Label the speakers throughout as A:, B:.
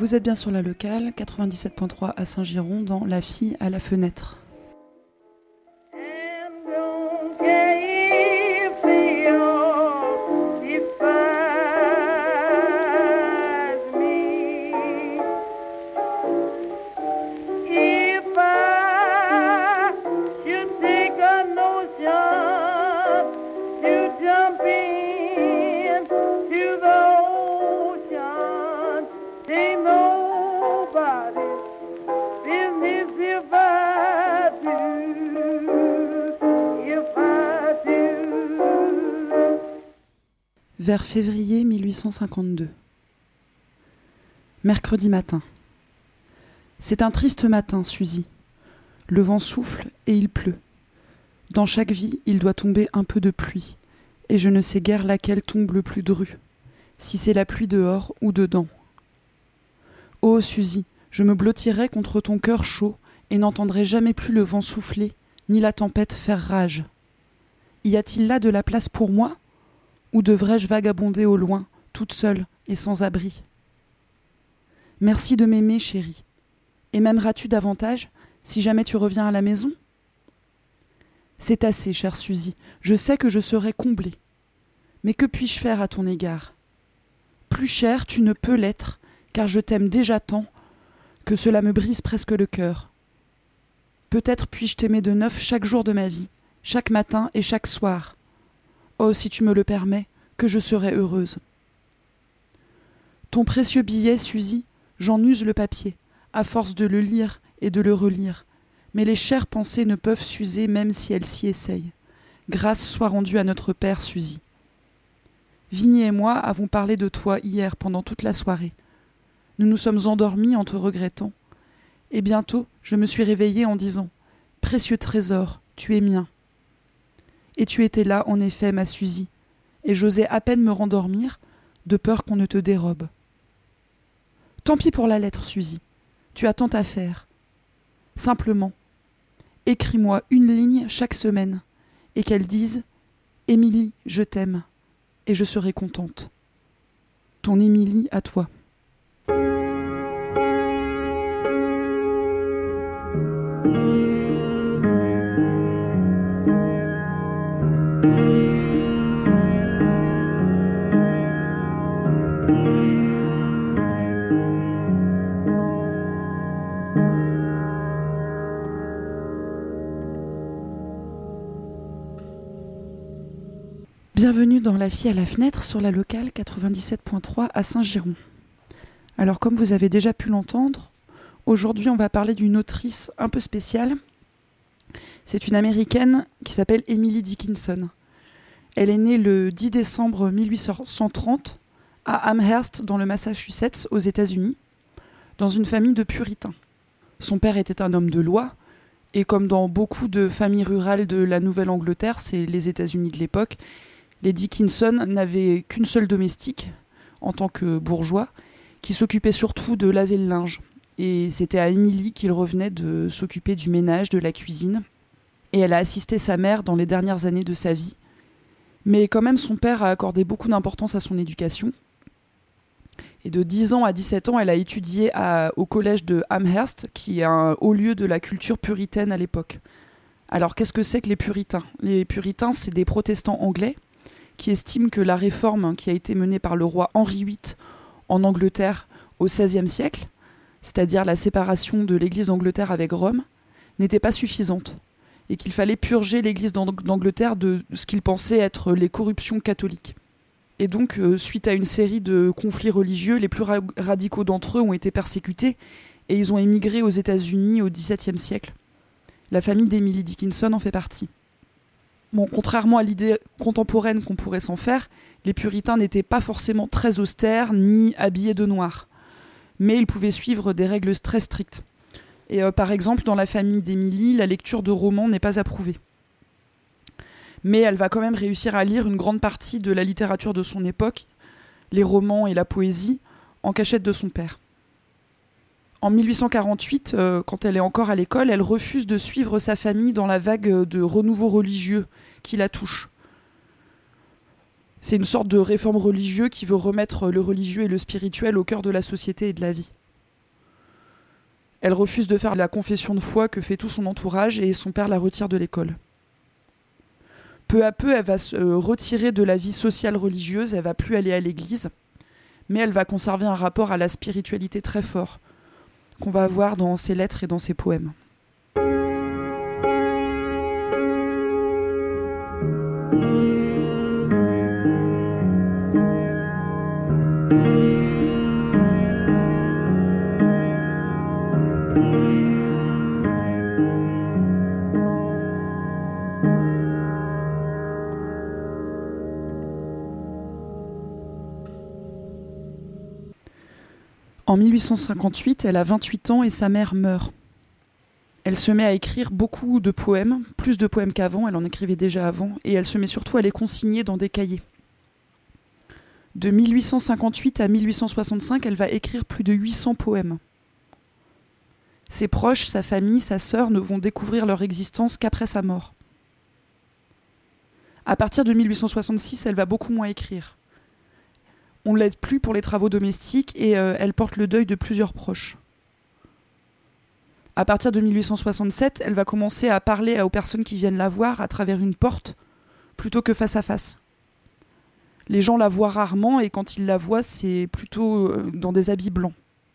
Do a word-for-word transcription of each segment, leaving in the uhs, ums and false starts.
A: Vous êtes bien sur la locale, quatre-vingt-dix-sept point trois à Saint-Giron, dans La fille à la fenêtre. Vers février mille huit cent cinquante-deux. Mercredi matin. C'est un triste matin, Suzy. Le vent souffle et il pleut. Dans chaque vie, il doit tomber un peu de pluie, et je ne sais guère laquelle tombe le plus dru, si c'est la pluie dehors ou dedans. Oh, Suzy, je me blottirai contre ton cœur chaud et n'entendrai jamais plus le vent souffler, ni la tempête faire rage. Y a-t-il là de la place pour moi ? Ou devrais-je vagabonder au loin, toute seule et sans abri ? Merci de m'aimer, chérie. Et m'aimeras-tu davantage si jamais tu reviens à la maison ? C'est assez, chère Suzy, je sais que je serai comblée. Mais que puis-je faire à ton égard ? Plus chère, tu ne peux l'être, car je t'aime déjà tant que cela me brise presque le cœur. Peut-être puis-je t'aimer de neuf chaque jour de ma vie, chaque matin et chaque soir. Oh, si tu me le permets, que je serai heureuse. Ton précieux billet, Suzy, j'en use le papier, à force de le lire et de le relire. Mais les chères pensées ne peuvent s'user même si elles s'y essayent. Grâce soit rendue à notre père, Suzy. Vigny et moi avons parlé de toi hier pendant toute la soirée. Nous nous sommes endormis en te regrettant. Et bientôt, je me suis réveillée en disant « Précieux trésor, tu es mien ». Et tu étais là, en effet, ma Suzy, et j'osais à peine me rendormir, de peur qu'on ne te dérobe. Tant pis pour la lettre, Suzy, tu as tant à faire. Simplement, écris-moi une ligne chaque semaine, et qu'elle dise « Émilie, je t'aime », et je serai contente. Ton Émilie à toi. Bienvenue dans La fille à la fenêtre sur la locale quatre-vingt-dix-sept point trois à Saint-Giron. Alors comme vous avez déjà pu l'entendre, aujourd'hui on va parler d'une autrice un peu spéciale. C'est une américaine qui s'appelle Emily Dickinson. Elle est née le dix décembre mille huit cent trente à Amherst dans le Massachusetts aux États-Unis, dans une famille de puritains. Son père était un homme de loi, et comme dans beaucoup de familles rurales de la Nouvelle-Angleterre, c'est les États-Unis de l'époque, les Dickinson n'avaient qu'une seule domestique, en tant que bourgeois, qui s'occupait surtout de laver le linge. Et c'était à Emily qu'il revenait de s'occuper du ménage, de la cuisine. Et elle a assisté sa mère dans les dernières années de sa vie. Mais quand même, son père a accordé beaucoup d'importance à son éducation. Et de dix ans à dix-sept ans, elle a étudié à, au collège de Amherst, qui est un haut lieu de la culture puritaine à l'époque. Alors, qu'est-ce que c'est que les puritains ? Les puritains, c'est des protestants anglais qui estiment que la réforme qui a été menée par le roi Henri huit en Angleterre au seizième siècle, c'est-à-dire la séparation de l'église d'Angleterre avec Rome, n'était pas suffisante et qu'il fallait purger l'église d'Angleterre de ce qu'ils pensaient être les corruptions catholiques. Et donc, euh, suite à une série de conflits religieux, les plus ra- radicaux d'entre eux ont été persécutés et ils ont émigré aux États-Unis au dix-septième siècle. La famille d'Emily Dickinson en fait partie. Bon, contrairement à l'idée contemporaine qu'on pourrait s'en faire, les puritains n'étaient pas forcément très austères ni habillés de noir. Mais ils pouvaient suivre des règles très strictes. Et euh, par exemple, dans la famille d'Emily, la lecture de romans n'est pas approuvée. Mais elle va quand même réussir à lire une grande partie de la littérature de son époque, les romans et la poésie, en cachette de son père. En mille huit cent quarante-huit, euh, quand elle est encore à l'école, elle refuse de suivre sa famille dans la vague de renouveau religieux qui la touche. C'est une sorte de réforme religieuse qui veut remettre le religieux et le spirituel au cœur de la société et de la vie. Elle refuse de faire la confession de foi que fait tout son entourage et son père la retire de l'école. Peu à peu, elle va se retirer de la vie sociale religieuse, elle va plus aller à l'église, mais elle va conserver un rapport à la spiritualité très fort, qu'on va voir dans ses lettres et dans ses poèmes. En mille huit cent cinquante-huit, elle a vingt-huit ans et sa mère meurt. Elle se met à écrire beaucoup de poèmes, plus de poèmes qu'avant, elle en écrivait déjà avant, et elle se met surtout à les consigner dans des cahiers. De mille huit cent cinquante-huit à mille huit cent soixante-cinq, elle va écrire plus de huit cents poèmes. Ses proches, sa famille, sa sœur ne vont découvrir leur existence qu'après sa mort. À partir de mille huit cent soixante-six, elle va beaucoup moins écrire. On ne l'aide plus pour les travaux domestiques et euh, elle porte le deuil de plusieurs proches. À partir de mille huit cent soixante-sept, elle va commencer à parler aux personnes qui viennent la voir à travers une porte plutôt que face à face. Les gens la voient rarement et quand ils la voient, c'est plutôt euh, dans des habits blancs.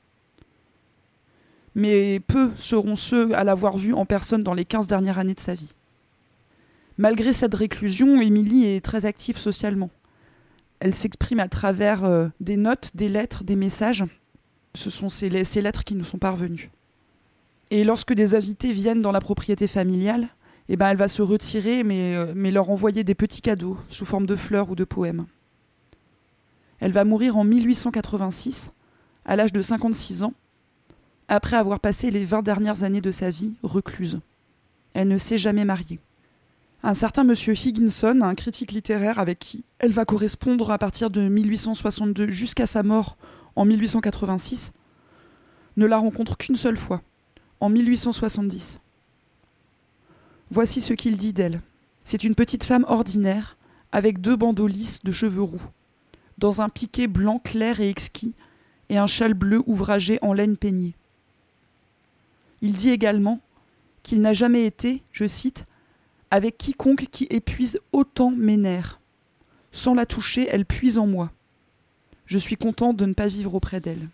A: Mais peu seront ceux à l'avoir vue en personne dans les quinze dernières années de sa vie. Malgré cette réclusion, Émilie est très active socialement. Elle s'exprime à travers euh, des notes, des lettres, des messages. Ce sont ces, ces lettres qui nous sont parvenues. Et lorsque des invités viennent dans la propriété familiale, eh ben elle va se retirer, mais, euh, mais leur envoyer des petits cadeaux sous forme de fleurs ou de poèmes. Elle va mourir en mille huit cent quatre-vingt-six, à l'âge de cinquante-six ans, après avoir passé les vingt dernières années de sa vie recluse. Elle ne s'est jamais mariée. Un certain monsieur Higginson, un critique littéraire avec qui elle va correspondre à partir de mille huit cent soixante-deux jusqu'à sa mort en mille huit cent quatre-vingt-six, ne la rencontre qu'une seule fois, en mille huit cent soixante-dix. Voici ce qu'il dit d'elle. C'est une petite femme ordinaire, avec deux bandeaux lisses de cheveux roux, dans un piqué blanc clair et exquis, et un châle bleu ouvragé en laine peignée. Il dit également qu'il n'a jamais été, je cite, avec quiconque qui épuise autant mes nerfs. Sans la toucher, elle puise en moi. Je suis content de ne pas vivre auprès d'elle.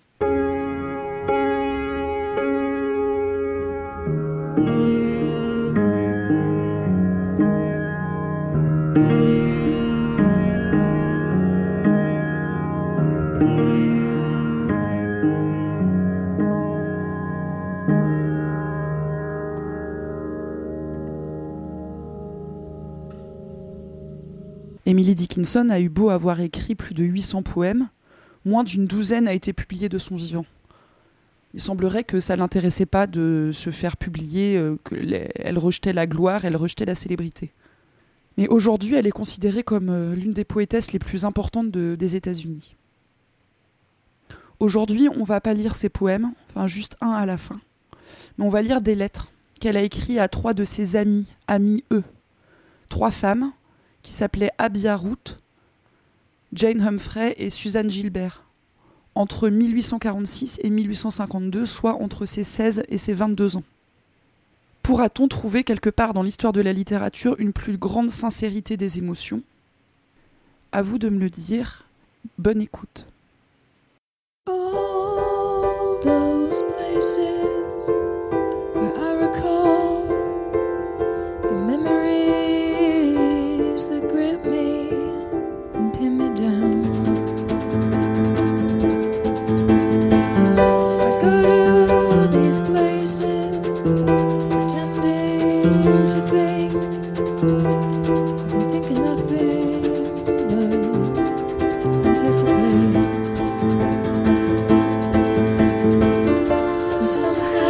A: Emily Dickinson a eu beau avoir écrit plus de huit cents poèmes, moins d'une douzaine a été publiée de son vivant. Il semblerait que ça ne l'intéressait pas de se faire publier, euh, qu'elle rejetait la gloire, elle rejetait la célébrité. Mais aujourd'hui, elle est considérée comme euh, l'une des poétesses les plus importantes de, des États-Unis. Aujourd'hui, on ne va pas lire ses poèmes, enfin juste un à la fin, mais on va lire des lettres qu'elle a écrites à trois de ses amies, amies eux, trois femmes, qui s'appelaient Abia Ruth, Jane Humphrey et Suzanne Gilbert, entre mille huit cent quarante-six et mille huit cent cinquante-deux, soit entre ses seize et ses vingt-deux ans. Pourra-t-on trouver quelque part dans l'histoire de la littérature une plus grande sincérité des émotions ? À vous de me le dire. Bonne écoute.
B: All those places where I recall the memories that grip me and pin me down. I go to these places pretending to think and thinking nothing but anticipate. Somehow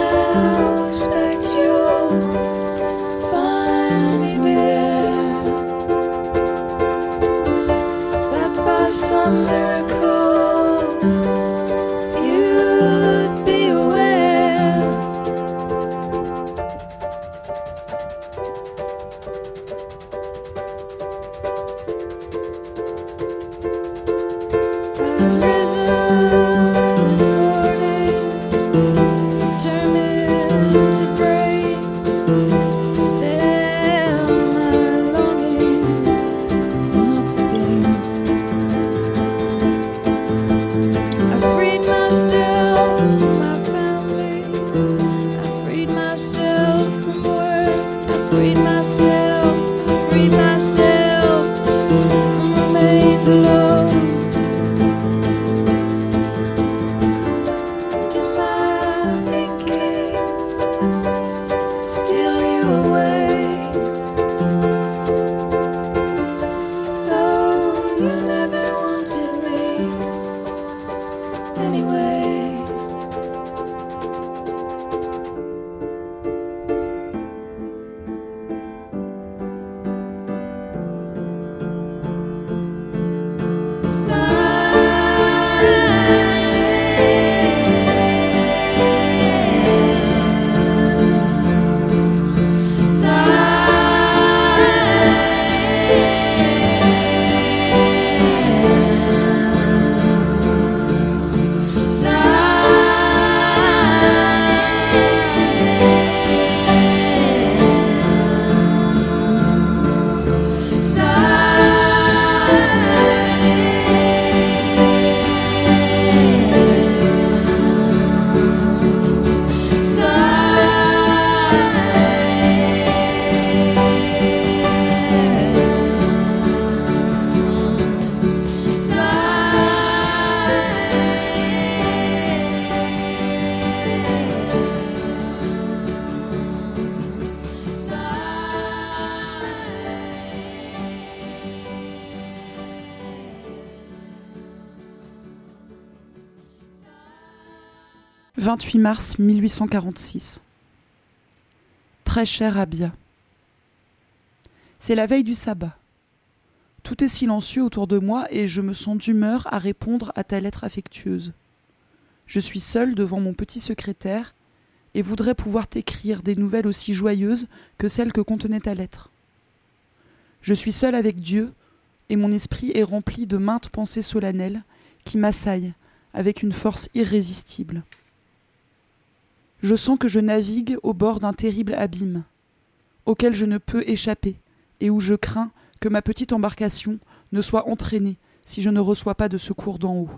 A: vingt-huit mars mille huit cent quarante-six. Très cher Abia. C'est la veille du sabbat. Tout est silencieux autour de moi et je me sens d'humeur à répondre à ta lettre affectueuse. Je suis seule devant mon petit secrétaire et voudrais pouvoir t'écrire des nouvelles aussi joyeuses que celles que contenait ta lettre. Je suis seule avec Dieu et mon esprit est rempli de maintes pensées solennelles qui m'assaillent avec une force irrésistible. Je sens que je navigue au bord d'un terrible abîme, auquel je ne peux échapper et où je crains que ma petite embarcation ne soit entraînée si je ne reçois pas de secours d'en haut.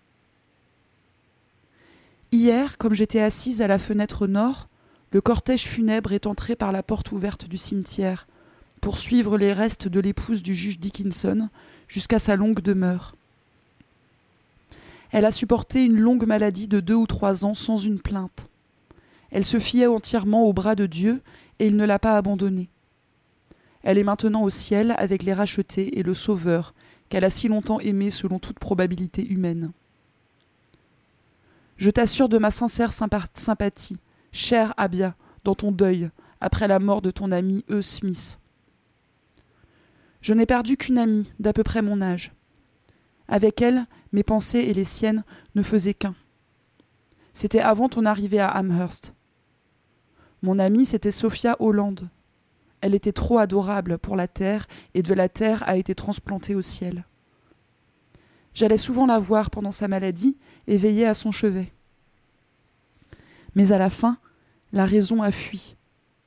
A: Hier, comme j'étais assise à la fenêtre nord, le cortège funèbre est entré par la porte ouverte du cimetière pour suivre les restes de l'épouse du juge Dickinson jusqu'à sa longue demeure. Elle a supporté une longue maladie de deux ou trois ans sans une plainte. Elle se fiait entièrement au bras de Dieu et il ne l'a pas abandonnée. Elle est maintenant au ciel avec les rachetés et le Sauveur qu'elle a si longtemps aimé selon toute probabilité humaine. Je t'assure de ma sincère sympathie, chère Abia, dans ton deuil, après la mort de ton ami E. Smith. Je n'ai perdu qu'une amie d'à peu près mon âge. Avec elle, mes pensées et les siennes ne faisaient qu'un. C'était avant ton arrivée à Amherst. Mon amie, c'était Sophia Holland. Elle était trop adorable pour la terre et de la terre a été transplantée au ciel. J'allais souvent la voir pendant sa maladie et veiller à son chevet. Mais à la fin, la raison a fui.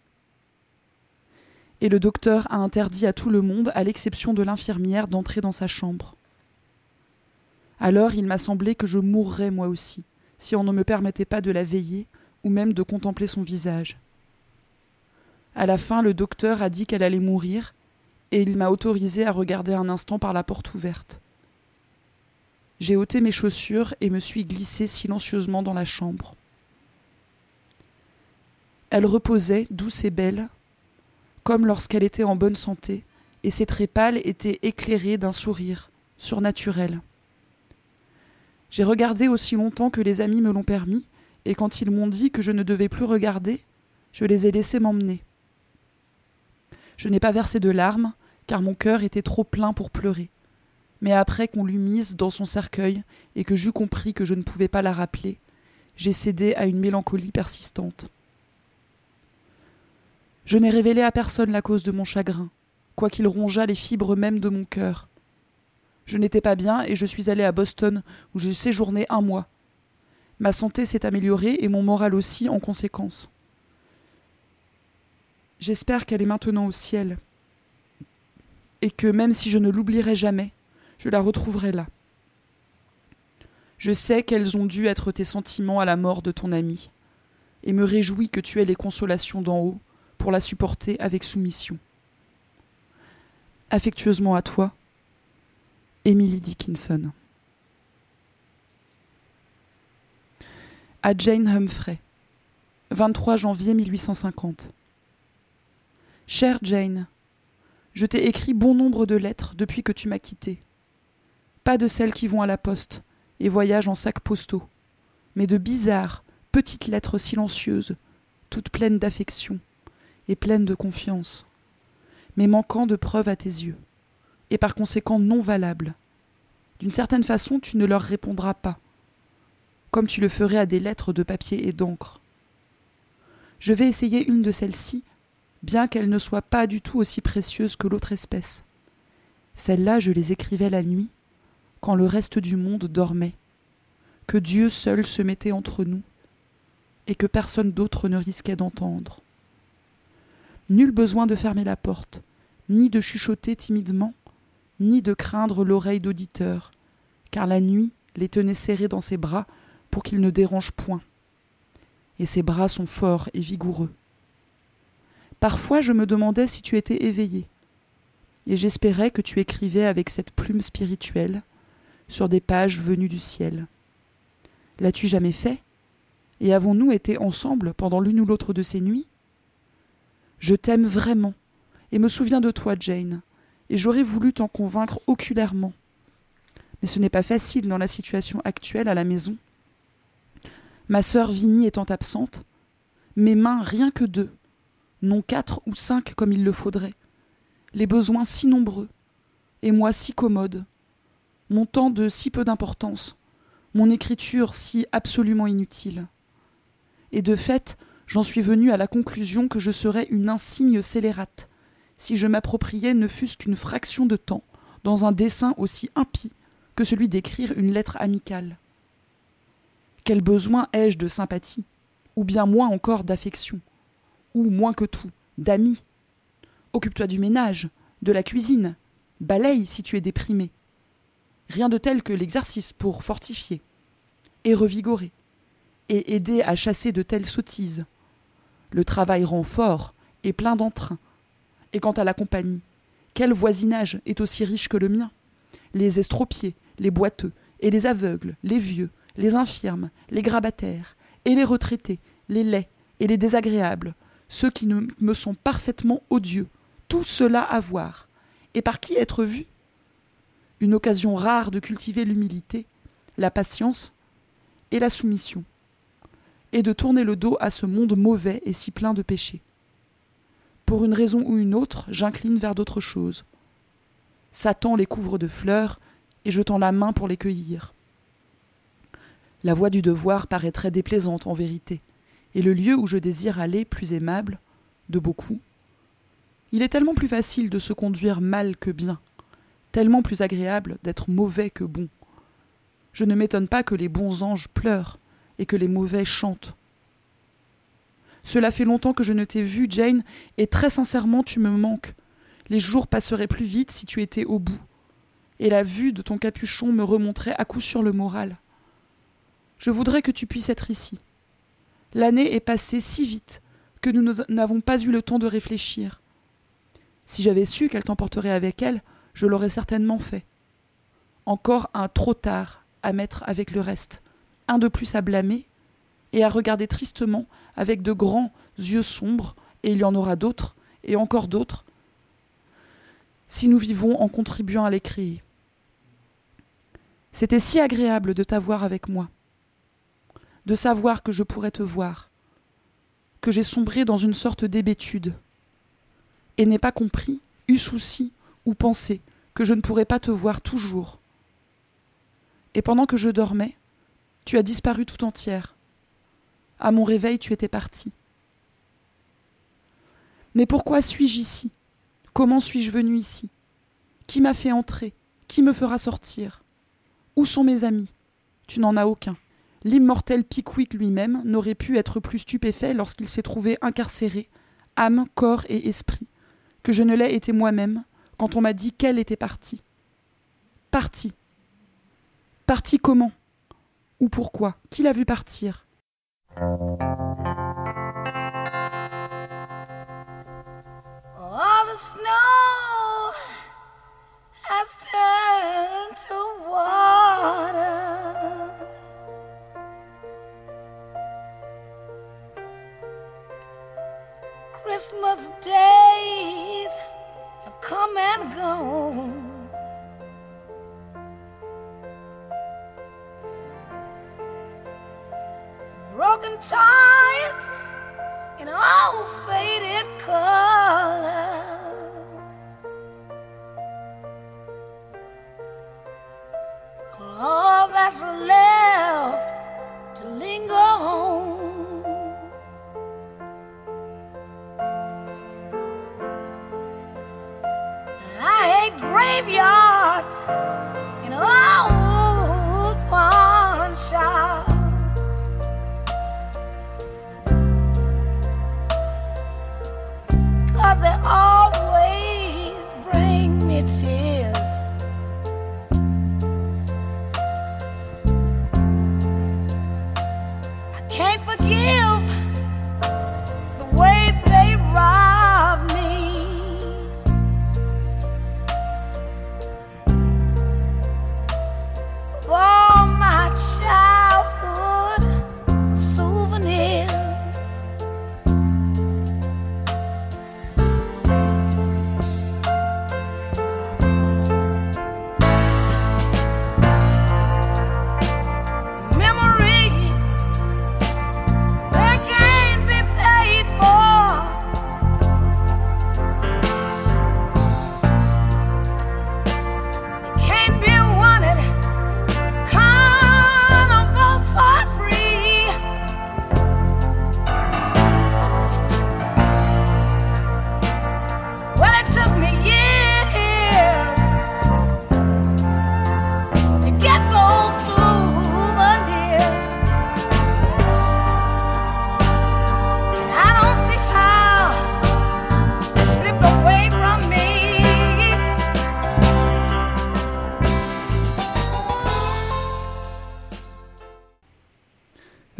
A: Et le docteur a interdit à tout le monde, à l'exception de l'infirmière, d'entrer dans sa chambre. Alors il m'a semblé que je mourrais moi aussi, si on ne me permettait pas de la veiller ou même de contempler son visage. À la fin, le docteur a dit qu'elle allait mourir et il m'a autorisé à regarder un instant par la porte ouverte. J'ai ôté mes chaussures et me suis glissée silencieusement dans la chambre. Elle reposait, douce et belle, comme lorsqu'elle était en bonne santé, et ses traits pâles étaient éclairés d'un sourire surnaturel. J'ai regardé aussi longtemps que les amis me l'ont permis, et quand ils m'ont dit que je ne devais plus regarder, je les ai laissés m'emmener. Je n'ai pas versé de larmes, car mon cœur était trop plein pour pleurer. Mais après qu'on l'eut mise dans son cercueil et que j'eus compris que je ne pouvais pas la rappeler, j'ai cédé à une mélancolie persistante. Je n'ai révélé à personne la cause de mon chagrin, quoiqu'il rongeât les fibres mêmes de mon cœur. Je n'étais pas bien et je suis allée à Boston où j'ai séjourné un mois. Ma santé s'est améliorée et mon moral aussi en conséquence. J'espère qu'elle est maintenant au ciel et que même si je ne l'oublierai jamais, je la retrouverai là. Je sais quels ont dû être tes sentiments à la mort de ton ami, et me réjouis que tu aies les consolations d'en haut pour la supporter avec soumission. Affectueusement à toi, Emily Dickinson. À Jane Humphrey, vingt-trois janvier mille huit cent cinquante. Chère Jane, je t'ai écrit bon nombre de lettres depuis que tu m'as quittée. Pas de celles qui vont à la poste et voyagent en sacs postaux, mais de bizarres, petites lettres silencieuses, toutes pleines d'affection et pleines de confiance, mais manquant de preuves à tes yeux, et par conséquent non valables. D'une certaine façon, tu ne leur répondras pas, comme tu le ferais à des lettres de papier et d'encre. Je vais essayer une de celles-ci, bien qu'elle ne soit pas du tout aussi précieuse que l'autre espèce. Celles-là, je les écrivais la nuit, quand le reste du monde dormait, que Dieu seul se mettait entre nous, et que personne d'autre ne risquait d'entendre. Nul besoin de fermer la porte, ni de chuchoter timidement, ni de craindre l'oreille d'auditeur, car la nuit les tenait serrés dans ses bras pour qu'ils ne dérangent point. Et ses bras sont forts et vigoureux. Parfois je me demandais si tu étais éveillé, et j'espérais que tu écrivais avec cette plume spirituelle sur des pages venues du ciel. L'as-tu jamais fait? Et avons-nous été ensemble pendant l'une ou l'autre de ces nuits? Je t'aime vraiment, et me souviens de toi, Jane, et j'aurais voulu t'en convaincre oculairement. Mais ce n'est pas facile dans la situation actuelle à la maison. Ma sœur Vinnie étant absente, mes mains rien que deux, non quatre ou cinq comme il le faudrait, les besoins si nombreux, et moi si commode, mon temps de si peu d'importance, mon écriture si absolument inutile. Et de fait, j'en suis venue à la conclusion que je serais une insigne scélérate, si je m'appropriais ne fût-ce qu'une fraction de temps dans un dessin aussi impie que celui d'écrire une lettre amicale. Quel besoin ai-je de sympathie, ou bien moins encore d'affection, ou moins que tout, d'amis? Occupe-toi du ménage, de la cuisine, balaye si tu es déprimé. Rien de tel que l'exercice pour fortifier, et revigorer, et aider à chasser de telles sottises. Le travail rend fort et plein d'entrain. Et quant à la compagnie, quel voisinage est aussi riche que le mien? Les estropiés, les boiteux, et les aveugles, les vieux, les infirmes, les grabataires, et les retraités, les laids, et les désagréables, ceux qui ne me sont parfaitement odieux, tout cela à voir. Et par qui être vu? Une occasion rare de cultiver l'humilité, la patience et la soumission, et de tourner le dos à ce monde mauvais et si plein de péchés. Pour une raison ou une autre, j'incline vers d'autres choses. Satan les couvre de fleurs, et je tends la main pour les cueillir. La voie du devoir paraît très déplaisante en vérité, et le lieu où je désire aller plus aimable, de beaucoup. Il est tellement plus facile de se conduire mal que bien, tellement plus agréable d'être mauvais que bon. Je ne m'étonne pas que les bons anges pleurent et que les mauvais chantent. Cela fait longtemps que je ne t'ai vue, Jane, et très sincèrement tu me manques. Les jours passeraient plus vite si tu étais au bout, et la vue de ton capuchon me remonterait à coup sûr le moral. Je voudrais que tu puisses être ici. L'année est passée si vite que nous n'avons pas eu le temps de réfléchir. Si j'avais su qu'elle t'emporterait avec elle, je l'aurais certainement fait. Encore un trop tard à mettre avec le reste, un de plus à blâmer, et à regarder tristement avec de grands yeux sombres, et il y en aura d'autres, et encore d'autres, si nous vivons en contribuant à les créer. C'était si agréable de t'avoir avec moi, de savoir que je pourrais te voir, que j'ai sombré dans une sorte d'hébétude, et n'ai pas compris, eu souci ou pensé que je ne pourrais pas te voir toujours. Et pendant que je dormais, tu as disparu tout entière. À mon réveil, tu étais partie. Mais pourquoi suis-je ici? Comment suis-je venue ici? Qui m'a fait entrer? Qui me fera sortir? Où sont mes amis? Tu n'en as aucun. L'immortel Pickwick lui-même n'aurait pu être plus stupéfait lorsqu'il s'est trouvé incarcéré, âme, corps et esprit, que je ne l'ai été moi-même quand on m'a dit qu'elle était partie. Partie. Partie comment? Ou pourquoi? Qui l'a vu partir?
B: All the snow has turned to water. Christmas days have come and gone. Broken ties in all faded colors. All that's left to linger on. I hate graveyards and old pawn shops. Cause they always bring me tears. I can't forgive the way they rob me.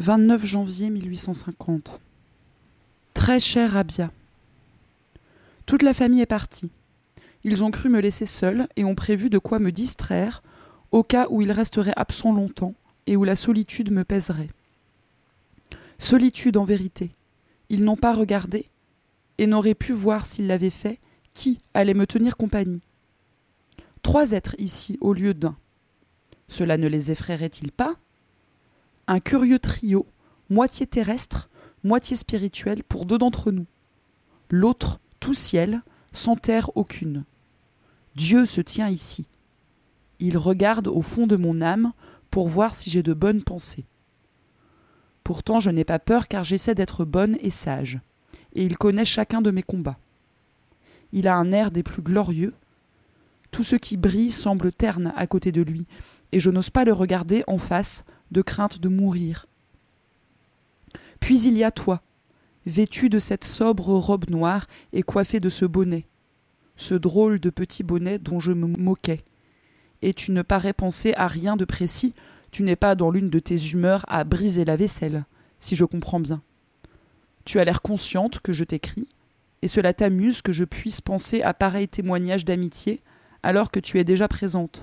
A: vingt-neuf janvier mille huit cent cinquante. Très cher Rabia. Toute la famille est partie. Ils ont cru me laisser seule et ont prévu de quoi me distraire au cas où ils resteraient absents longtemps et où la solitude me pèserait. Solitude en vérité. Ils n'ont pas regardé et n'auraient pu voir s'ils l'avaient fait qui allait me tenir compagnie. Trois êtres ici au lieu d'un. Cela ne les effraierait-il pas ? Un curieux trio, moitié terrestre, moitié spirituel pour deux d'entre nous. L'autre, tout ciel, sans terre aucune. Dieu se tient ici. Il regarde au fond de mon âme pour voir si j'ai de bonnes pensées. Pourtant, je n'ai pas peur car j'essaie d'être bonne et sage, et il connaît chacun de mes combats. Il a un air des plus glorieux. Tout ce qui brille semble terne à côté de lui, et je n'ose pas le regarder en face, de crainte de mourir. Puis il y a toi, vêtu de cette sobre robe noire et coiffé de ce bonnet, ce drôle de petit bonnet dont je me moquais. Et tu ne parais penser à rien de précis, tu n'es pas dans l'une de tes humeurs à briser la vaisselle, si je comprends bien. Tu as l'air consciente que je t'écris, et cela t'amuse que je puisse penser à pareil témoignage d'amitié, alors que tu es déjà présente.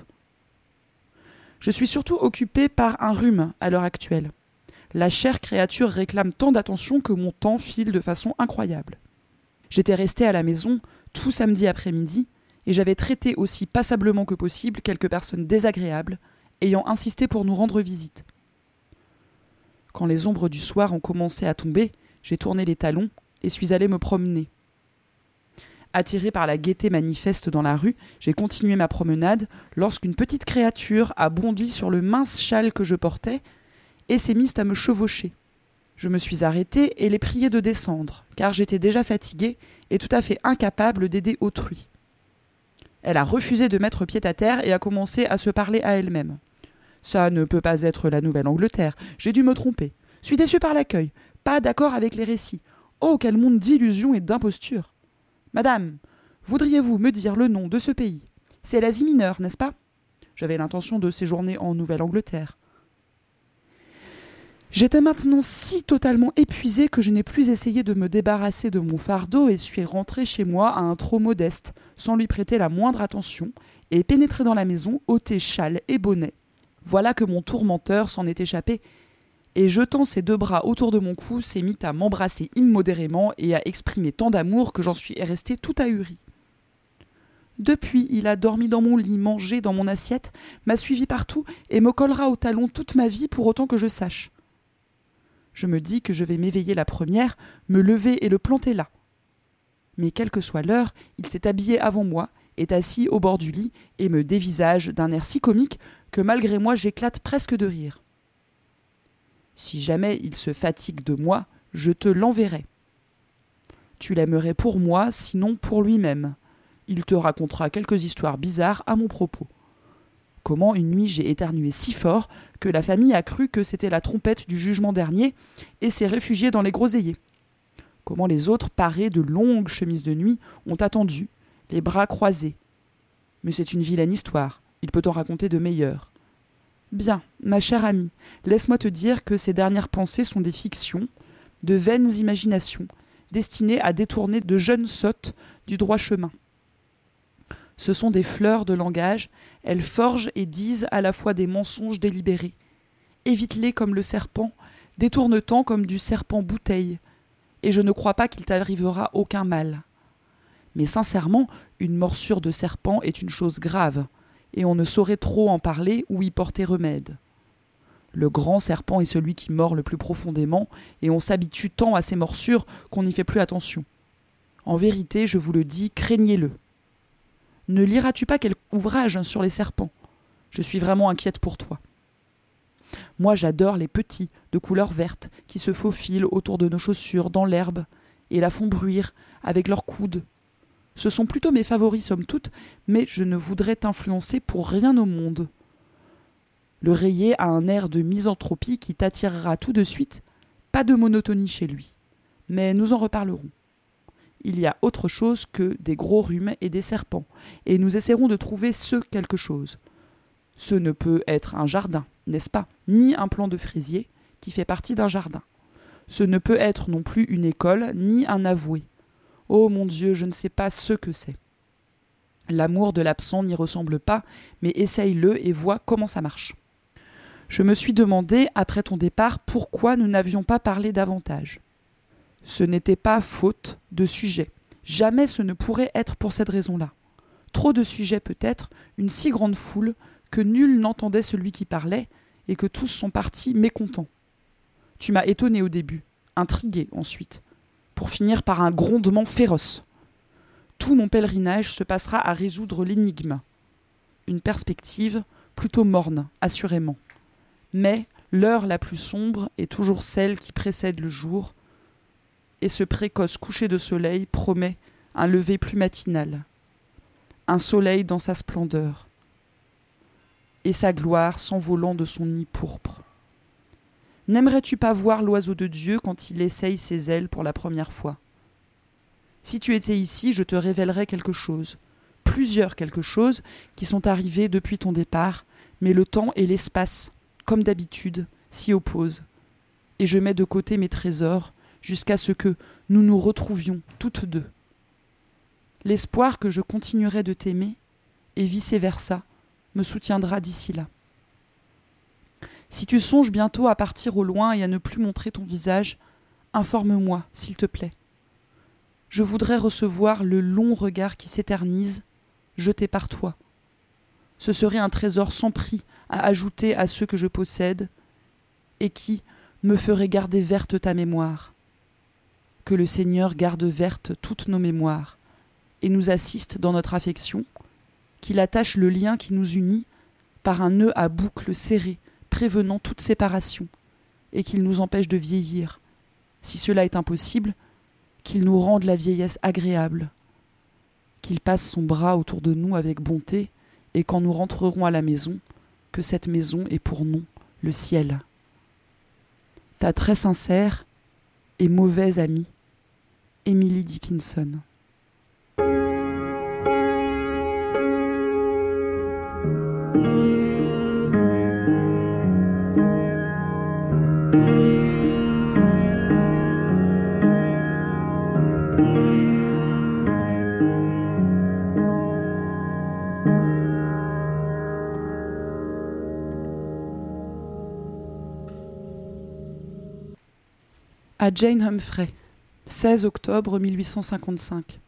A: Je suis surtout occupée par un rhume à l'heure actuelle. La chère créature réclame tant d'attention que mon temps file de façon incroyable. J'étais restée à la maison tout samedi après-midi et j'avais traité aussi passablement que possible quelques personnes désagréables, ayant insisté pour nous rendre visite. Quand les ombres du soir ont commencé à tomber, j'ai tourné les talons et suis allée me promener. Attirée par la gaieté manifeste dans la rue, j'ai continué ma promenade lorsqu'une petite créature a bondi sur le mince châle que je portais et s'est mise à me chevaucher. Je me suis arrêtée et l'ai priée de descendre, car j'étais déjà fatiguée et tout à fait incapable d'aider autrui. Elle a refusé de mettre pied à terre et a commencé à se parler à elle-même. Ça ne peut pas être la Nouvelle-Angleterre, j'ai dû me tromper. Suis déçue par l'accueil, pas d'accord avec les récits. Oh, quel monde d'illusions et d'impostures. Madame, voudriez-vous me dire le nom de ce pays ? C'est l'Asie mineure, n'est-ce pas ? J'avais l'intention de séjourner en Nouvelle-Angleterre. J'étais maintenant si totalement épuisée que je n'ai plus essayé de me débarrasser de mon fardeau et suis rentrée chez moi à un trot modeste, sans lui prêter la moindre attention, et pénétrée dans la maison, ôté châle et bonnet. Voilà que mon tourmenteur s'en est échappé, et jetant ses deux bras autour de mon cou, s'est mis à m'embrasser immodérément et à exprimer tant d'amour que j'en suis restée tout ahurie. Depuis, il a dormi dans mon lit, mangé dans mon assiette, m'a suivi partout et me collera au talon toute ma vie pour autant que je sache. Je me dis que je vais m'éveiller la première, me lever et le planter là. Mais quelle que soit l'heure, il s'est habillé avant moi, est assis au bord du lit et me dévisage d'un air si comique que malgré moi j'éclate presque de rire. Si jamais il se fatigue de moi, je te l'enverrai. Tu l'aimerais pour moi, sinon pour lui-même. Il te racontera quelques histoires bizarres à mon propos. Comment une nuit j'ai éternué si fort que la famille a cru que c'était la trompette du jugement dernier et s'est réfugiée dans les groseilliers. Comment les autres, parés de longues chemises de nuit, ont attendu, les bras croisés. Mais c'est une vilaine histoire, il peut en raconter de meilleures. Bien, ma chère amie, laisse-moi te dire que ces dernières pensées sont des fictions, de vaines imaginations, destinées à détourner de jeunes sottes du droit chemin. Ce sont des fleurs de langage, elles forgent et disent à la fois des mensonges délibérés. Évite-les comme le serpent, détourne-t'en comme du serpent bouteille, et je ne crois pas qu'il t'arrivera aucun mal. Mais sincèrement, une morsure de serpent est une chose grave, et on ne saurait trop en parler ou y porter remède. Le grand serpent est celui qui mord le plus profondément, et on s'habitue tant à ces morsures qu'on n'y fait plus attention. En vérité, je vous le dis, craignez-le. Ne liras-tu pas quelque ouvrage sur les serpents ? Je suis vraiment inquiète pour toi. Moi, j'adore les petits, de couleur verte, qui se faufilent autour de nos chaussures, dans l'herbe, et la font bruire avec leurs coudes. Ce sont plutôt mes favoris, somme toute, mais je ne voudrais t'influencer pour rien au monde. Le rayé a un air de misanthropie qui t'attirera tout de suite, pas de monotonie chez lui. Mais nous en reparlerons. Il y a autre chose que des gros rhumes et des serpents, et nous essaierons de trouver ce quelque chose. Ce ne peut être un jardin, n'est-ce pas, ni un plant de fraisier, qui fait partie d'un jardin. Ce ne peut être non plus une école, ni un avoué. Oh mon Dieu, je ne sais pas ce que c'est. L'amour de l'absent n'y ressemble pas, mais essaye-le et vois comment ça marche. Je me suis demandé, après ton départ, pourquoi nous n'avions pas parlé davantage. Ce n'était pas faute de sujet. Jamais ce ne pourrait être pour cette raison-là. Trop de sujets peut-être, une si grande foule, que nul n'entendait celui qui parlait, et que tous sont partis mécontents. Tu m'as étonné au début, intrigué ensuite, pour finir par un grondement féroce. Tout mon pèlerinage se passera à résoudre l'énigme. Une perspective plutôt morne, assurément. Mais l'heure la plus sombre est toujours celle qui précède le jour, et ce précoce coucher de soleil promet un lever plus matinal, un soleil dans sa splendeur, et sa gloire s'envolant de son nid pourpre. N'aimerais-tu pas voir l'oiseau de Dieu quand il essaye ses ailes pour la première fois ? Si tu étais ici, je te révélerais quelque chose, plusieurs quelque chose qui sont arrivés depuis ton départ, mais le temps et l'espace, comme d'habitude, s'y opposent, et je mets de côté mes trésors jusqu'à ce que nous nous retrouvions toutes deux. L'espoir que je continuerai de t'aimer, et vice-versa, me soutiendra d'ici là. Si tu songes bientôt à partir au loin et à ne plus montrer ton visage, informe-moi, s'il te plaît. Je voudrais recevoir le long regard qui s'éternise, jeté par toi. Ce serait un trésor sans prix à ajouter à ceux que je possède, et qui me ferait garder verte ta mémoire. Que le Seigneur garde verte toutes nos mémoires, et nous assiste dans notre affection, qu'il attache le lien qui nous unit par un nœud à boucle serré, prévenant toute séparation, et qu'il nous empêche de vieillir. Si cela est impossible, qu'il nous rende la vieillesse agréable, qu'il passe son bras autour de nous avec bonté, et quand nous rentrerons à la maison, que cette maison est pour nous le ciel. Ta très sincère et mauvaise amie, Emily Dickinson. À Jane Humphrey, seize octobre mille huit cent cinquante-cinq.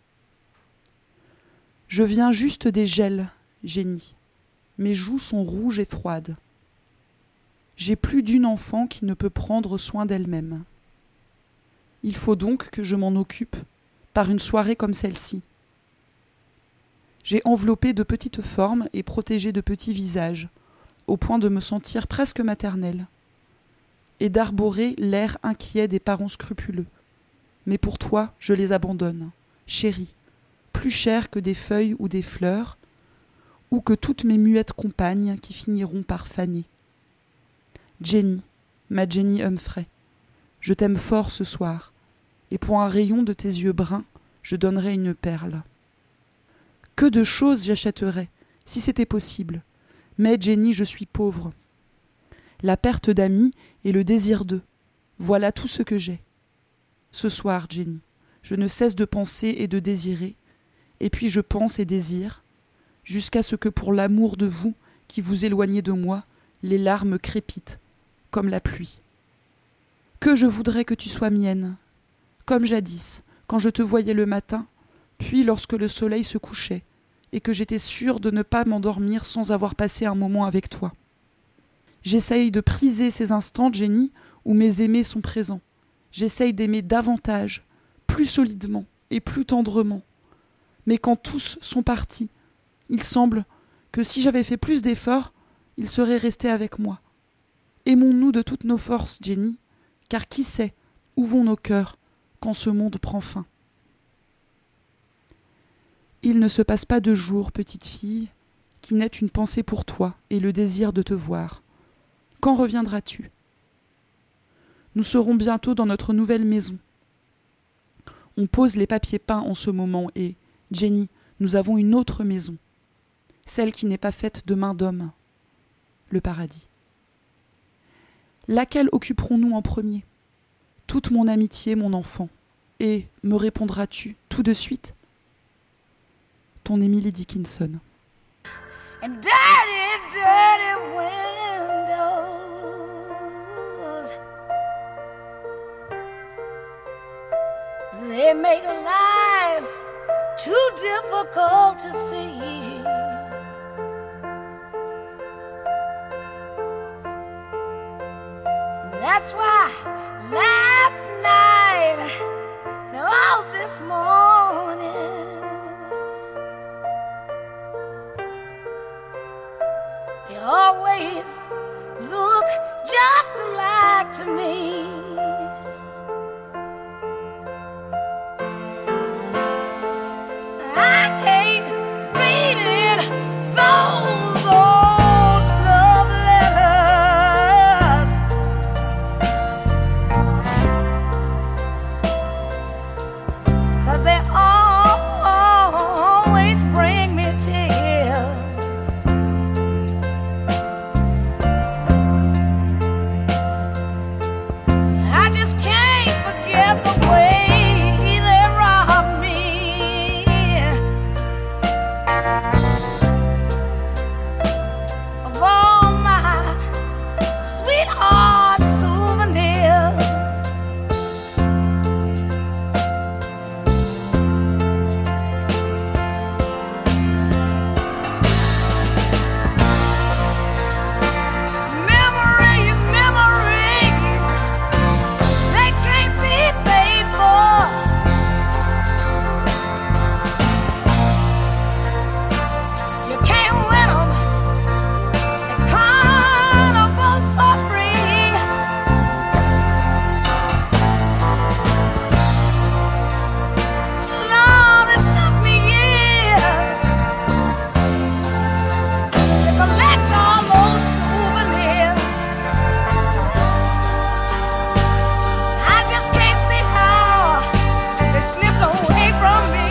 A: Je viens juste des gels, génie. Mes joues sont rouges et froides. J'ai plus d'une enfant qui ne peut prendre soin d'elle-même. Il faut donc que je m'en occupe par une soirée comme celle-ci. J'ai enveloppé de petites formes et protégé de petits visages, au point de me sentir presque maternelle, et d'arborer l'air inquiet des parents scrupuleux. Mais pour toi, je les abandonne, chérie, plus chères que des feuilles ou des fleurs, ou que toutes mes muettes compagnes qui finiront par faner. Jenny, ma Jenny Humphrey, je t'aime fort ce soir, et pour un rayon de tes yeux bruns, je donnerai une perle. Que de choses j'achèterais, si c'était possible, mais Jenny, je suis pauvre. La perte d'amis et le désir d'eux, voilà tout ce que j'ai. Ce soir, Jenny, je ne cesse de penser et de désirer, et puis je pense et désire, jusqu'à ce que pour l'amour de vous, qui vous éloignez de moi, les larmes crépitent, comme la pluie. Que je voudrais que tu sois mienne, comme jadis, quand je te voyais le matin, puis lorsque le soleil se couchait, et que j'étais sûre de ne pas m'endormir sans avoir passé un moment avec toi. J'essaye de priser ces instants, Jenny, où mes aimés sont présents. J'essaye d'aimer davantage, plus solidement et plus tendrement. Mais quand tous sont partis, il semble que si j'avais fait plus d'efforts, ils seraient restés avec moi. Aimons-nous de toutes nos forces, Jenny, car qui sait où vont nos cœurs quand ce monde prend fin. Il ne se passe pas de jour, petite fille, qui n'ait une pensée pour toi et le désir de te voir. Quand reviendras-tu ? Nous serons bientôt dans notre nouvelle maison. On pose les papiers peints en ce moment et, Jenny, nous avons une autre maison, celle qui n'est pas faite de main d'homme, le paradis. Laquelle occuperons-nous en premier ? Toute mon amitié, mon enfant. Et me répondras-tu tout de suite ? Ton Emily Dickinson.
C: And dirty, dirty windows, they make life too difficult to see. That's why last night and all this morning they always look just alike to me. I hate reading those old love letters, 'cause they all always bring me tears. I just can't forget the way they robbed me of all my sweetheart souvenirs. Memories, memories, they can't be paid for. You can't win 'em at carnival for free. Lord, it took me years to collect all those souvenirs. I just can't see how they slipped away from me.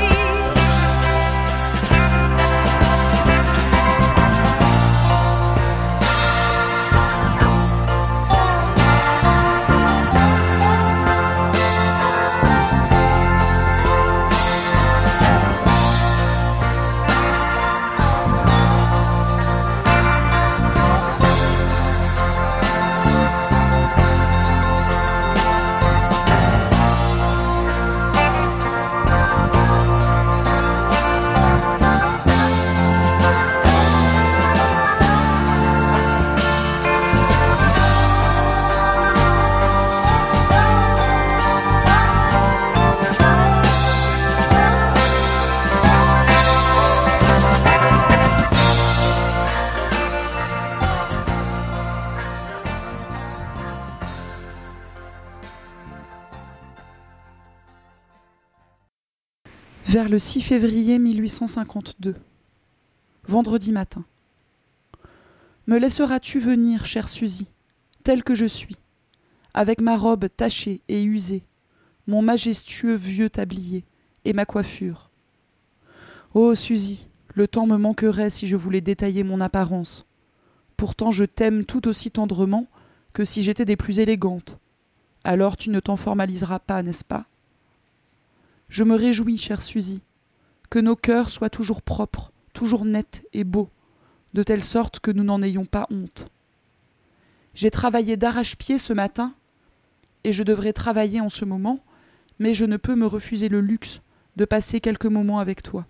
A: Vers le six février mille huit cent cinquante-deux. Vendredi matin. Me laisseras-tu venir, chère Suzy, telle que je suis, avec ma robe tachée et usée, mon majestueux vieux tablier et ma coiffure. Oh, Suzy, le temps me manquerait si je voulais détailler mon apparence. Pourtant je t'aime tout aussi tendrement que si j'étais des plus élégantes. Alors tu ne t'en formaliseras pas, n'est-ce pas ? Je me réjouis, chère Suzy, que nos cœurs soient toujours propres, toujours nets et beaux, de telle sorte que nous n'en ayons pas honte. J'ai travaillé d'arrache-pied ce matin, et je devrais travailler en ce moment, mais je ne peux me refuser le luxe de passer quelques moments avec toi.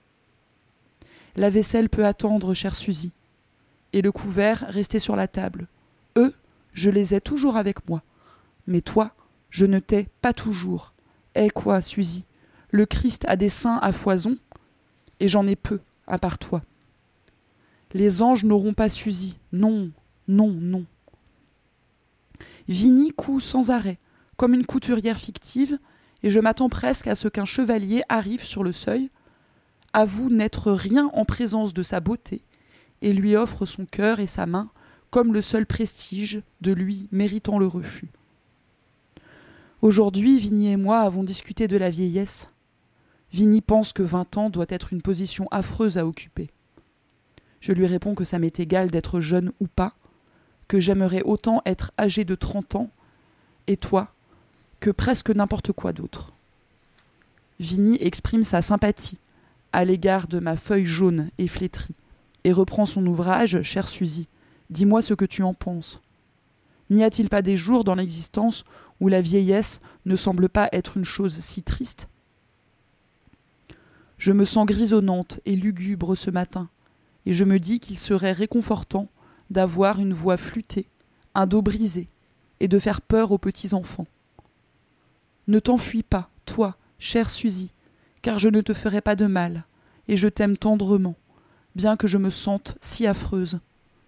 A: La vaisselle peut attendre, chère Suzy, et le couvert rester sur la table. Eux, je les ai toujours avec moi, mais toi, je ne t'ai pas toujours. Eh quoi, Suzy, le Christ a des seins à foison, et j'en ai peu, à part toi. Les anges n'auront pas Suzy, non, non, non. Vigny coud sans arrêt, comme une couturière fictive, et je m'attends presque à ce qu'un chevalier arrive sur le seuil, avoue n'être rien en présence de sa beauté, et lui offre son cœur et sa main comme le seul prestige de lui méritant le refus. Aujourd'hui, Vigny et moi avons discuté de la vieillesse. Vigny pense que vingt ans doit être une position affreuse à occuper. Je lui réponds que ça m'est égal d'être jeune ou pas, que j'aimerais autant être âgé de trente ans, et toi, que presque n'importe quoi d'autre. » Vinnie exprime sa sympathie à l'égard de ma feuille jaune et flétrie, et reprend son ouvrage, chère Suzy. Dis-moi ce que tu en penses. N'y a-t-il pas des jours dans l'existence où la vieillesse ne semble pas être une chose si triste ? Je me sens grisonnante et lugubre ce matin, et je me dis qu'il serait réconfortant d'avoir une voix flûtée, un dos brisé, et de faire peur aux petits-enfants. Ne t'enfuis pas, toi, chère Suzy, car je ne te ferai pas de mal, et je t'aime tendrement, bien que je me sente si affreuse.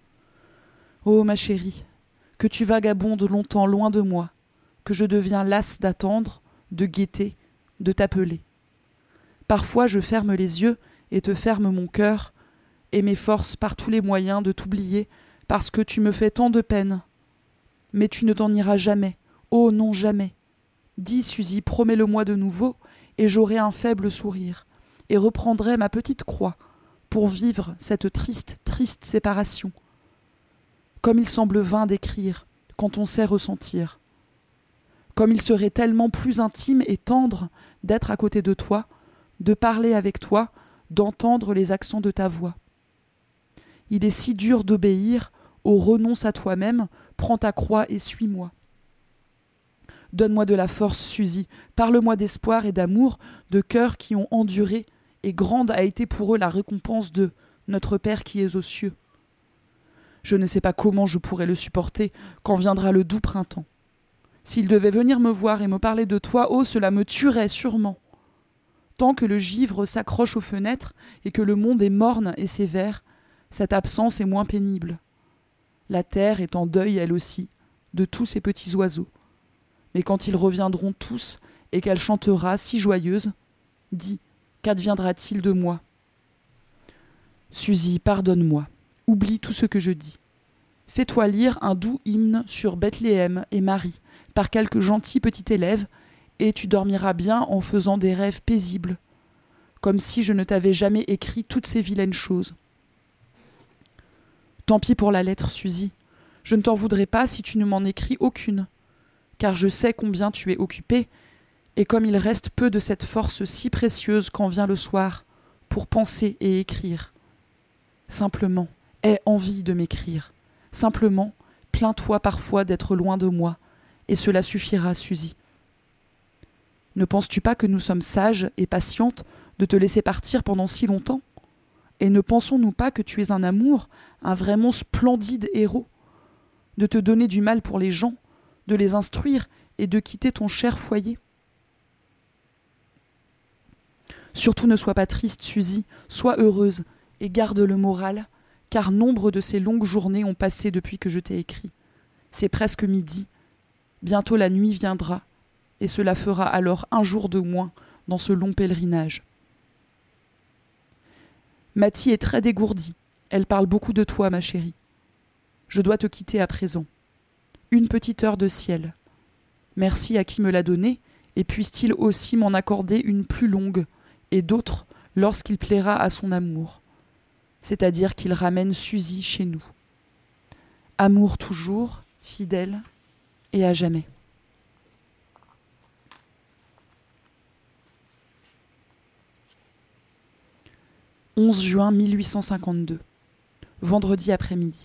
A: Oh, ma chérie, que tu vagabondes longtemps loin de moi, que je deviens lasse d'attendre, de guetter, de t'appeler. Parfois je ferme les yeux et te ferme mon cœur, et m'efforce par tous les moyens de t'oublier, parce que tu me fais tant de peine. Mais tu ne t'en iras jamais, oh non jamais. Dis, Suzy, promets-le-moi de nouveau, et j'aurai un faible sourire, et reprendrai ma petite croix, pour vivre cette triste, triste séparation. Comme il semble vain d'écrire, quand on sait ressentir. Comme il serait tellement plus intime et tendre d'être à côté de toi, de parler avec toi, d'entendre les accents de ta voix. Il est si dur d'obéir, oh renonce à toi-même, prends ta croix et suis-moi. Donne-moi de la force, Suzy, parle-moi d'espoir et d'amour, de cœurs qui ont enduré, et grande a été pour eux la récompense de notre Père qui est aux cieux. Je ne sais pas comment je pourrais le supporter quand viendra le doux printemps. S'il devait venir me voir et me parler de toi, oh, cela me tuerait sûrement. Tant que le givre s'accroche aux fenêtres et que le monde est morne et sévère, cette absence est moins pénible. La terre est en deuil elle aussi, de tous ces petits oiseaux. Mais quand ils reviendront tous et qu'elle chantera si joyeuse, dis, qu'adviendra-t-il de moi ? Suzy, pardonne-moi, oublie tout ce que je dis. Fais-toi lire un doux hymne sur Bethléem et Marie par quelque gentil petit élève, et tu dormiras bien en faisant des rêves paisibles, comme si je ne t'avais jamais écrit toutes ces vilaines choses. Tant pis pour la lettre, Suzy. Je ne t'en voudrais pas si tu ne m'en écris aucune, car je sais combien tu es occupée, et comme il reste peu de cette force si précieuse quand vient le soir, pour penser et écrire. Simplement, aie envie de m'écrire. Simplement, plains-toi parfois d'être loin de moi, et cela suffira, Suzy. Ne penses-tu pas que nous sommes sages et patientes de te laisser partir pendant si longtemps ? Et ne pensons-nous pas que tu es un amour, un vraiment splendide héros ? De te donner du mal pour les gens, de les instruire et de quitter ton cher foyer ? Surtout ne sois pas triste, Suzy, sois heureuse et garde le moral, car nombre de ces longues journées ont passé depuis que je t'ai écrit. C'est presque midi, bientôt la nuit viendra, et cela fera alors un jour de moins dans ce long pèlerinage. Mathie est très dégourdie, elle parle beaucoup de toi, ma chérie. Je dois te quitter à présent. Une petite heure de ciel. Merci à qui me l'a donnée, et puisse-t-il aussi m'en accorder une plus longue, et d'autres lorsqu'il plaira à son amour, c'est-à-dire qu'il ramène Suzy chez nous. Amour toujours, fidèle et à jamais. onze juin mille huit cent cinquante-deux, vendredi après-midi.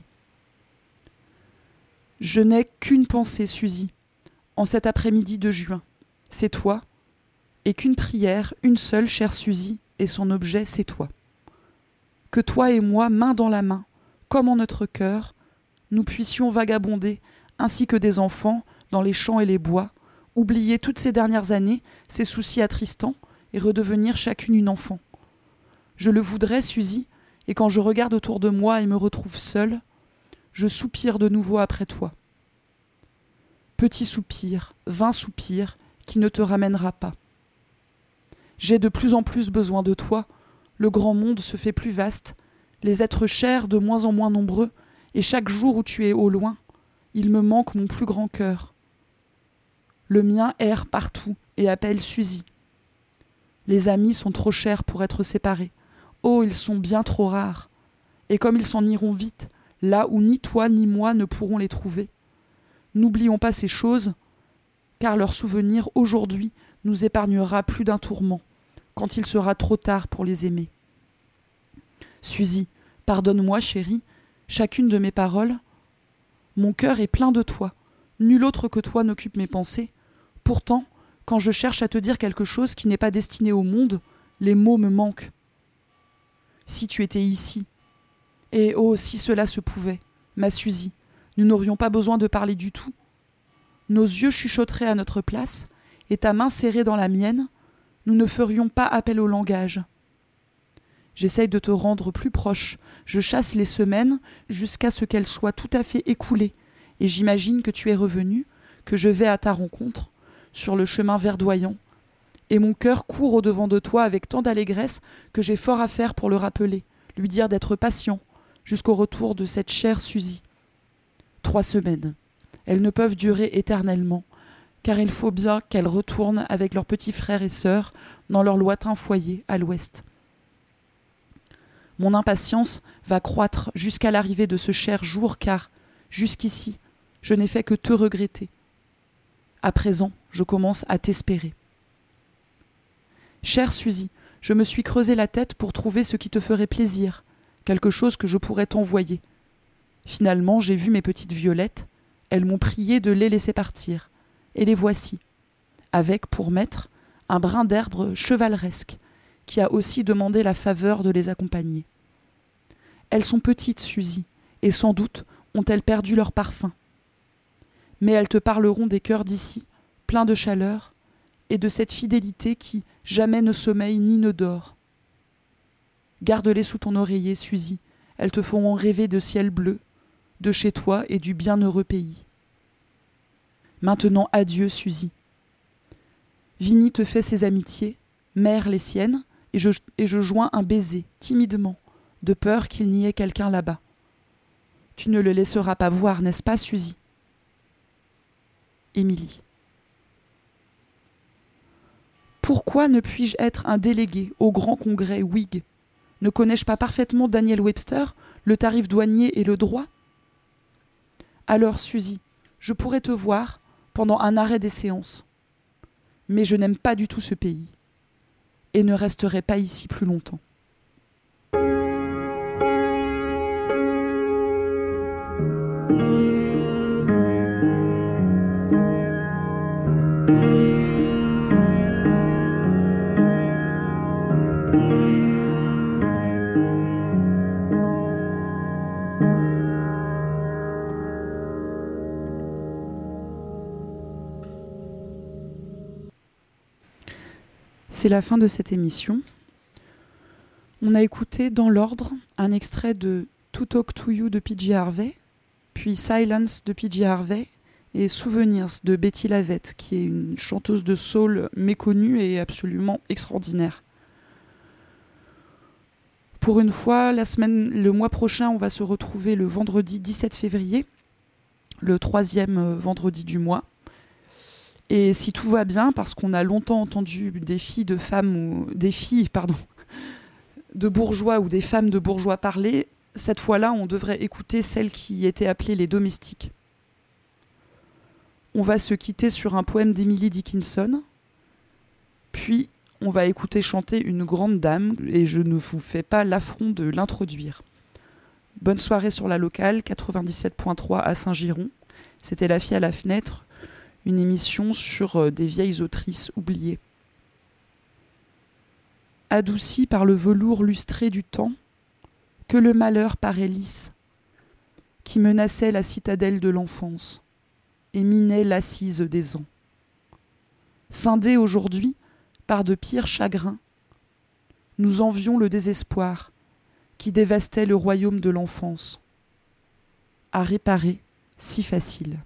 A: Je n'ai qu'une pensée, Suzy, en cet après-midi de juin, c'est toi, et qu'une prière, une seule, chère Suzy, et son objet, c'est toi. Que toi et moi, main dans la main, comme en notre cœur, nous puissions vagabonder, ainsi que des enfants, dans les champs et les bois, oublier toutes ces dernières années, ces soucis attristants, et redevenir chacune une enfant. Je le voudrais, Suzy, et quand je regarde autour de moi et me retrouve seule, je soupire de nouveau après toi. Petit soupir, vain soupir, qui ne te ramènera pas. J'ai de plus en plus besoin de toi, le grand monde se fait plus vaste, les êtres chers de moins en moins nombreux, et chaque jour où tu es au loin, il me manque mon plus grand cœur. Le mien erre partout et appelle Suzy. Les amis sont trop chers pour être séparés. Oh, ils sont bien trop rares. Et comme ils s'en iront vite, là où ni toi ni moi ne pourrons les trouver. N'oublions pas ces choses, car leur souvenir aujourd'hui nous épargnera plus d'un tourment, quand il sera trop tard pour les aimer. Suzy, pardonne-moi, chérie, chacune de mes paroles. Mon cœur est plein de toi. Nul autre que toi n'occupe mes pensées. Pourtant, quand je cherche à te dire quelque chose qui n'est pas destiné au monde, les mots me manquent. Si tu étais ici, et oh, si cela se pouvait, ma Suzy, nous n'aurions pas besoin de parler du tout. Nos yeux chuchoteraient à notre place, et ta main serrée dans la mienne, nous ne ferions pas appel au langage. J'essaye de te rendre plus proche, je chasse les semaines jusqu'à ce qu'elles soient tout à fait écoulées, et j'imagine que tu es revenu, que je vais à ta rencontre, sur le chemin verdoyant, et mon cœur court au-devant de toi avec tant d'allégresse que j'ai fort à faire pour le rappeler, lui dire d'être patient, jusqu'au retour de cette chère Suzy. Trois semaines. Elles ne peuvent durer éternellement, car il faut bien qu'elles retournent avec leurs petits frères et sœurs dans leur lointain foyer à l'ouest. Mon impatience va croître jusqu'à l'arrivée de ce cher jour, car, jusqu'ici, je n'ai fait que te regretter. À présent, je commence à t'espérer. Chère Suzy, je me suis creusé la tête pour trouver ce qui te ferait plaisir, quelque chose que je pourrais t'envoyer. Finalement, j'ai vu mes petites violettes, elles m'ont prié de les laisser partir, et les voici, avec, pour maître, un brin d'herbe chevaleresque, qui a aussi demandé la faveur de les accompagner. Elles sont petites, Suzy, et sans doute ont-elles perdu leur parfum. Mais elles te parleront des cœurs d'ici, pleins de chaleur, et de cette fidélité qui jamais ne sommeille ni ne dort. Garde-les sous ton oreiller, Suzy, elles te feront rêver de ciel bleu, de chez toi et du bienheureux pays. Maintenant, adieu, Suzy. Vinnie te fait ses amitiés, mère les siennes, et je, et je joins un baiser, timidement, de peur qu'il n'y ait quelqu'un là-bas. Tu ne le laisseras pas voir, n'est-ce pas, Suzy? Émilie. Pourquoi ne puis-je être un délégué au grand congrès Whig? Ne connais-je pas parfaitement Daniel Webster, le tarif douanier et le droit? Alors, Suzy, je pourrais te voir pendant un arrêt des séances. Mais je n'aime pas du tout ce pays, et ne resterai pas ici plus longtemps. C'est la fin de cette émission. On a écouté dans l'ordre un extrait de To Talk to You de P J Harvey, puis Silence de P J Harvey et Souvenirs de Betty Lavette, qui est une chanteuse de soul méconnue et absolument extraordinaire. Pour une fois, la semaine, le mois prochain, on va se retrouver le vendredi dix-sept février, le troisième vendredi du mois. Et si tout va bien, parce qu'on a longtemps entendu des filles de femmes ou des filles, pardon, de bourgeois ou des femmes de bourgeois parler, cette fois-là, on devrait écouter celles qui étaient appelées les domestiques. On va se quitter sur un poème d'Emily Dickinson, puis on va écouter chanter une grande dame, et je ne vous fais pas l'affront de l'introduire. Bonne soirée sur la locale, quatre-vingt-dix-sept point trois à Saint-Giron. C'était La fille à la fenêtre, une émission sur des vieilles autrices oubliées. Adoucie par le velours lustré du temps, que le malheur paraît lisse, qui menaçait la citadelle de l'enfance et minait l'assise des ans. Scindés aujourd'hui par de pires chagrins, nous envions le désespoir qui dévastait le royaume de l'enfance. À réparer, si facile.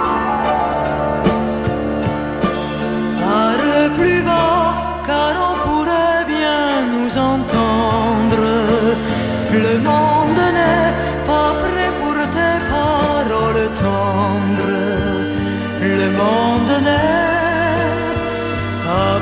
C: Parle plus bas, car on pourrait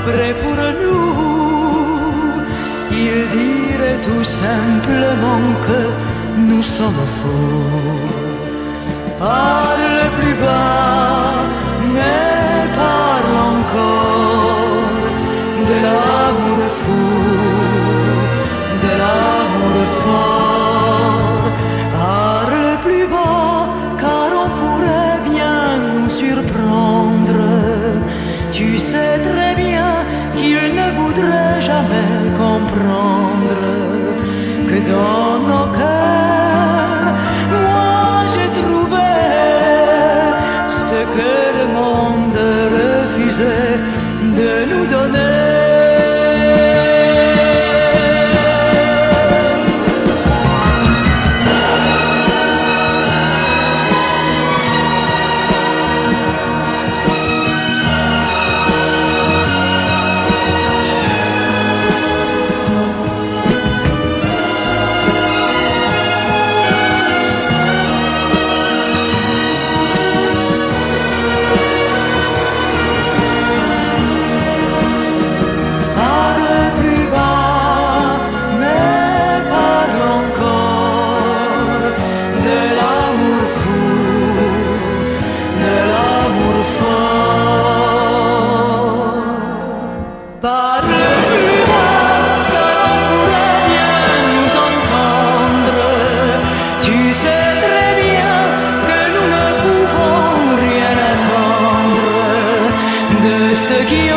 D: près pour nous, il dirait tout simplement que nous sommes fous. Parle plus bas, mais parle encore de l'amour fou, de l'amour fort. Parle plus bas, car on pourrait bien nous surprendre. Tu sais très bien qu'il ne voudrait jamais comprendre que dans nos cœurs, moi j'ai trouvé ce que le monde refusait de nous donner. Ce qui